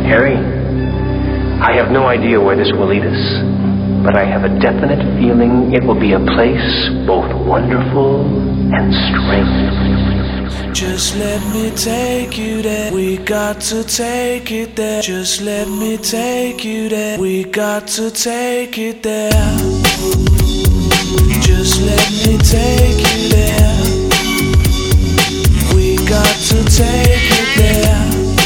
Harry, I have no idea where this will lead us, but I have a definite feeling it will be a place both wonderful and strange. Just let me take you there. We got to take it there. Just let me take you there. We got to take it there. Just let me take you there. We got to take it there.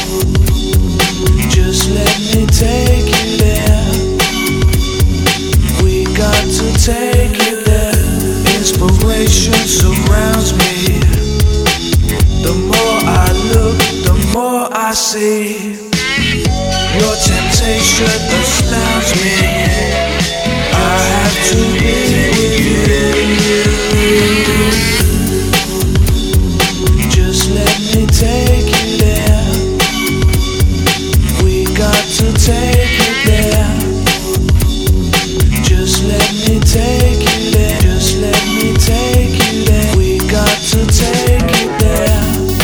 Just let me take you there. We got to take it there. Inspiration surrounds me. The more I look, the more I see. Your temptation astounds me. I have to be with you. Just let me take you there. We got to take it there. Just let me take you there. Just let me take you there. We got to take it there.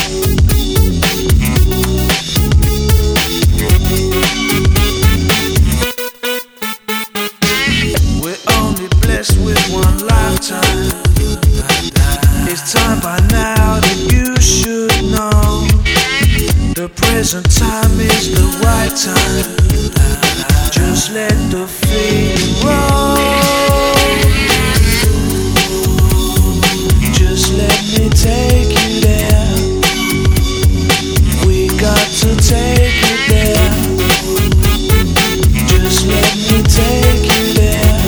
We're only blessed with one lifetime. It's time by now that you should know. The present time is the right time. Just let the feeling roll. Just let me take you there. We got to take it there. Just let me take you there.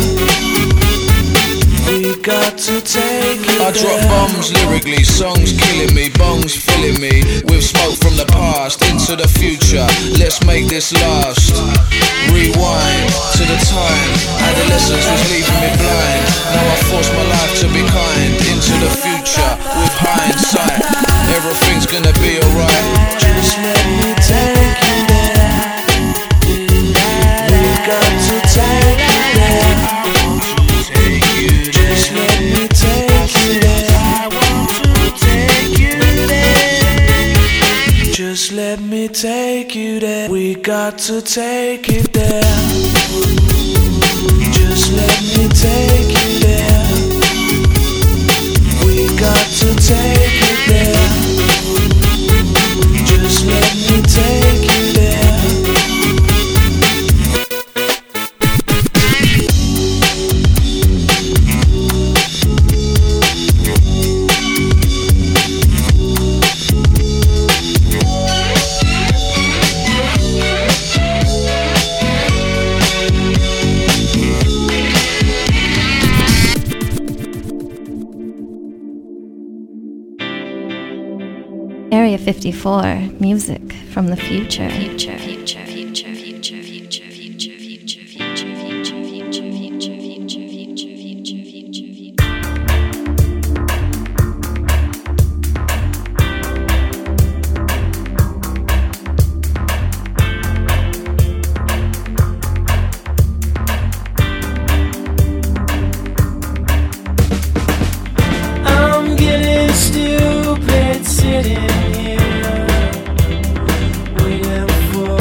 We got to take it I drop bombs lyrically, songs killing me, bongs filling me with smoke from the past into the future. Let's make this last. Rewind to the time adolescence was leaving me blind. Now I force my life to be kind into the future with hindsight. Everything's gonna be alright. Just let me take you there. We got to take it there. Just let me take you there. I want to take you there. Just let me take you there. We got to take it there. Just let me take you there. We got to take it there. Just let me take you there. Area 54, music from the future. I'm getting stupid sitting here, waiting for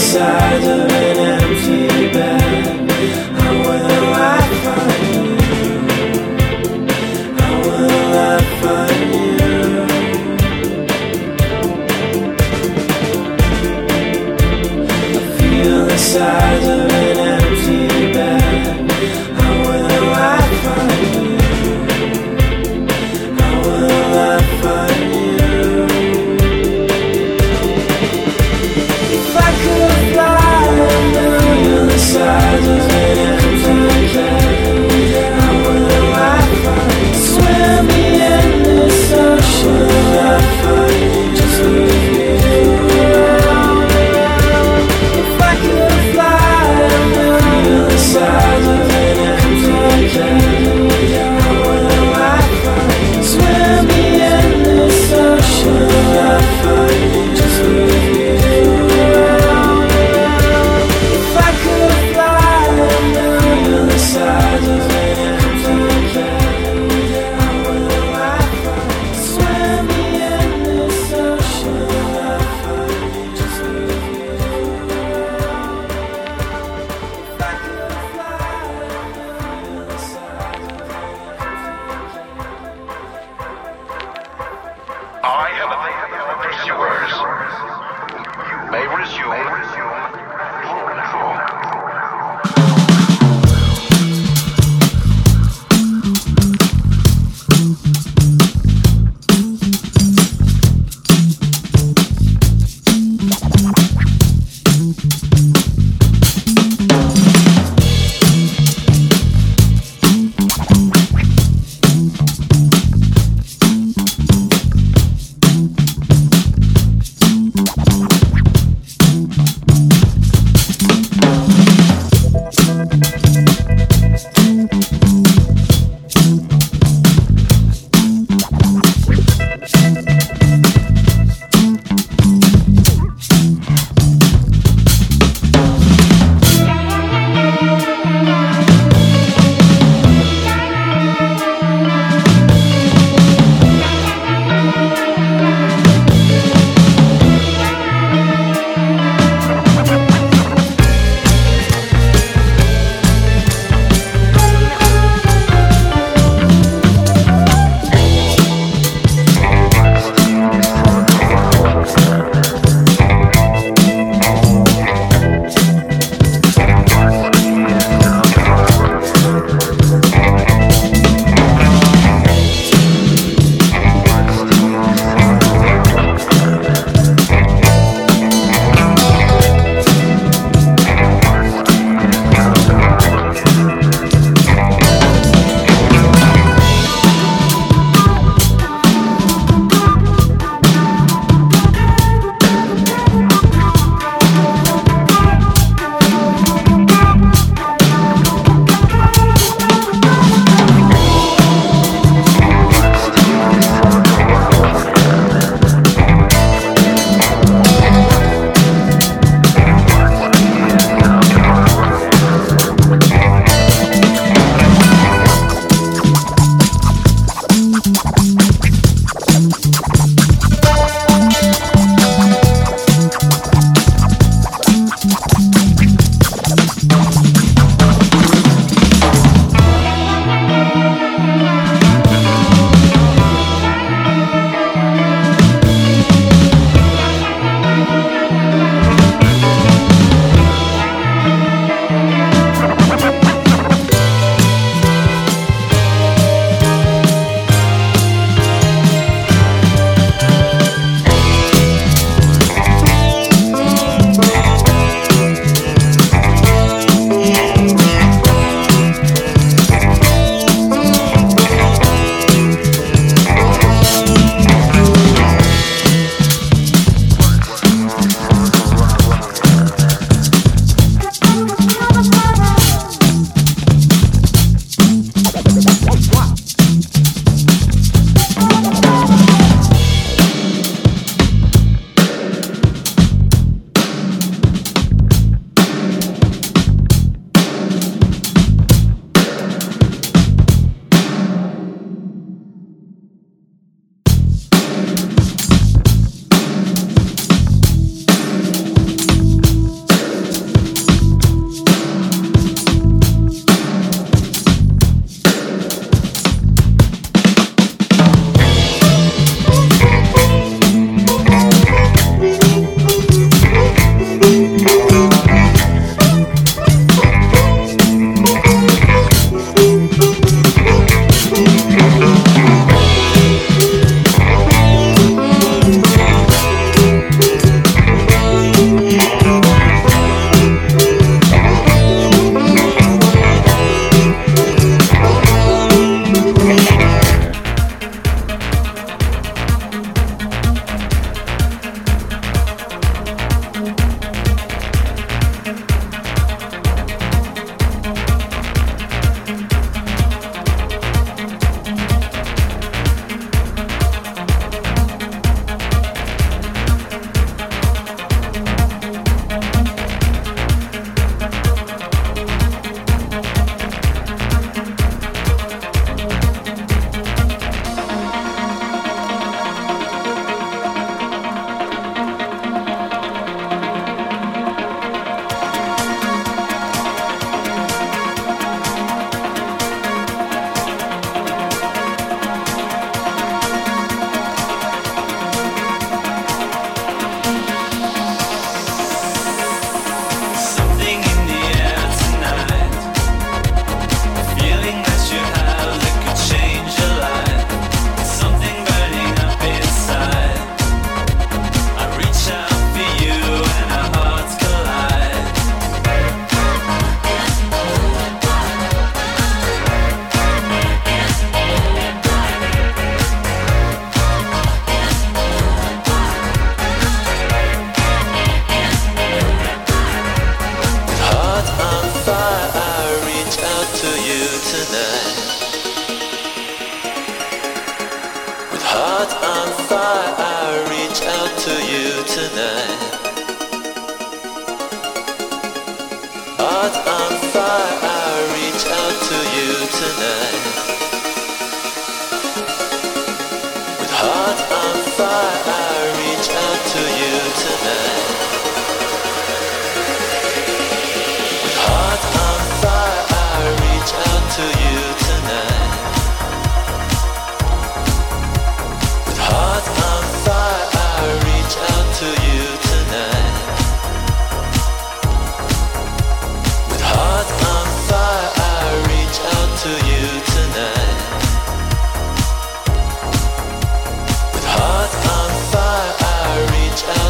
size of an empty bag. How will I find you? How will I find you? I feel the size of an empty bag. How will I find you? How will I find you? If I could fly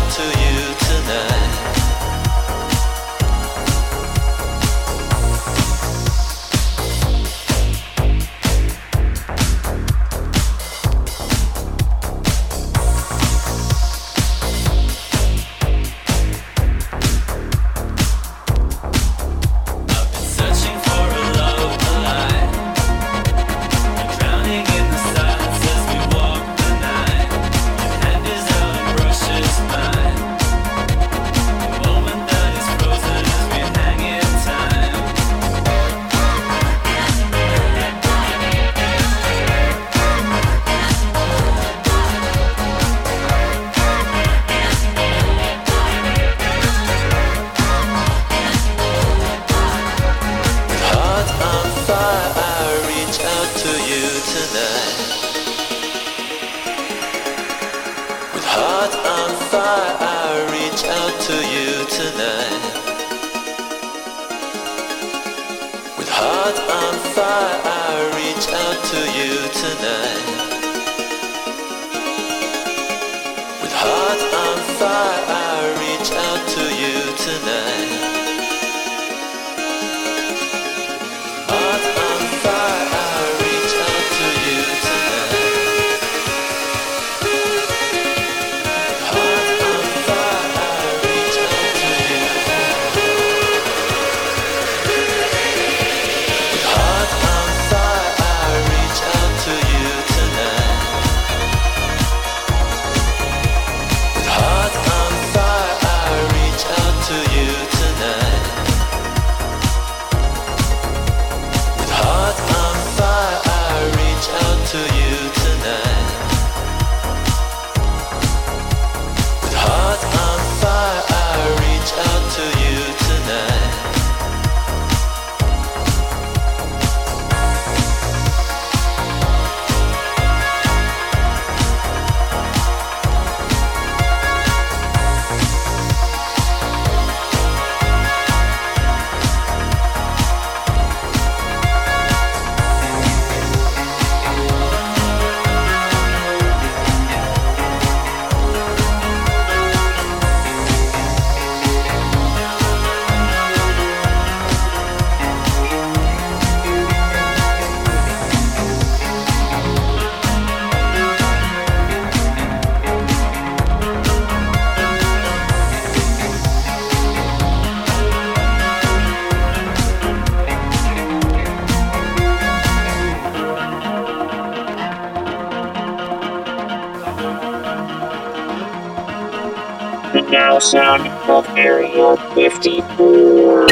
to you tonight. Now sound of Area 54.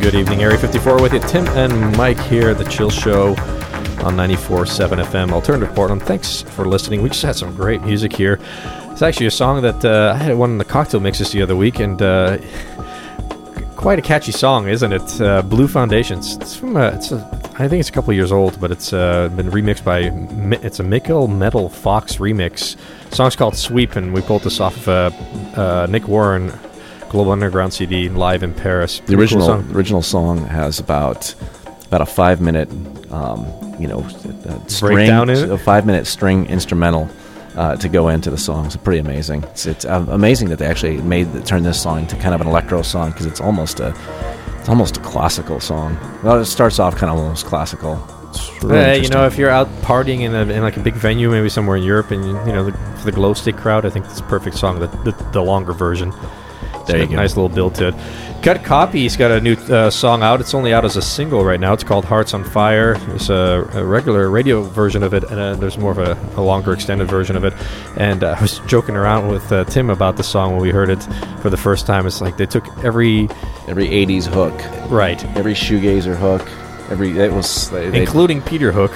Good evening, Area 54 with you. Tim and Mike here at The Chill Show on 94.7 FM, Alternative Portland. Thanks for listening. We just had some great music here. It's actually a song that I had one in the cocktail mixes the other week, and quite a catchy song, isn't it? Blue Foundations. It's from I think it's a couple of years old, but it's been remixed by it's a Mikkel Metal Fox remix. The song's called Sweep, and we pulled this off of Nick Warren Global Underground CD live in Paris. The original song has about a 5-minute breakdown in it? A 5-minute string instrumental to go into the song. It's pretty amazing. It's amazing that they actually turned this song into kind of an electro song, because it's almost a classical song. Well, it starts off kind of almost classical. Really if you're out partying in like a big venue, maybe somewhere in Europe, and for the glow stick crowd, I think it's a perfect song. The longer version. There you go. Nice little build to it. Cut Copy's got a new song out. It's only out as a single right now. It's called Hearts on Fire. There's a regular radio version of it, and there's more of a longer extended version of it. And I was joking around with Tim about the song when we heard it for the first time. It's like they took every 80s hook, right? Every shoegazer hook. Including Peter Hook.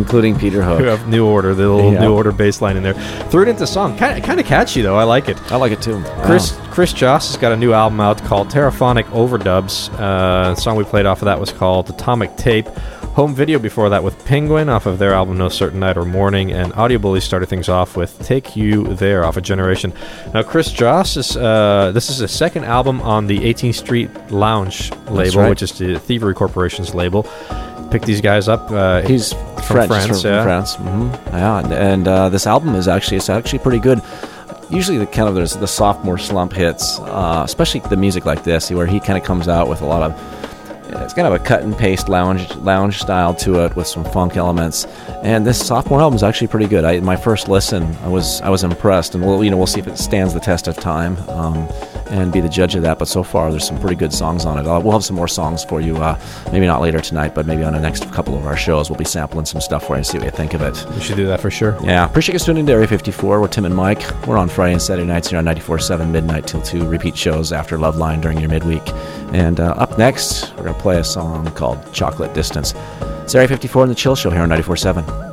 Who have New Order, the little New Order bass line in there. Threw it into song. Kind of catchy, though. I like it. I like it, too. Chris Joss has got a new album out called Terraphonic Overdubs. The song we played off of that was called Atomic Tape. Home video before that with Penguin off of their album No Certain Night or Morning. And Audio Bully started things off with Take You There off of Generation. Now, Chris Joss, this is his second album on the 18th Street Lounge label, which is the Thievery Corporation's label. Picked these guys up. He's from France. From France. Mm-hmm. Yeah, and this album is actually pretty good. Usually there's the sophomore slump hits, especially the music like this, where he kind of comes out with a lot of. It's kind of a cut and paste lounge style to it with some funk elements, and this sophomore album is actually pretty good. My first listen, I was impressed, and we'll see if it stands the test of time, and be the judge of that. But so far, there's some pretty good songs on it. We'll have some more songs for you, maybe not later tonight, but maybe on the next couple of our shows, we'll be sampling some stuff for you and see what you think of it. We should do that for sure. Yeah, appreciate you tuning into Area 54. We're Tim and Mike. We're on Friday and Saturday nights here on 94.7 midnight till 2. Repeat shows after Loveline during your midweek. And up next, we're going to play a song called Chocolate Distance. It's Area 54 in the Chill Show here on 94.7.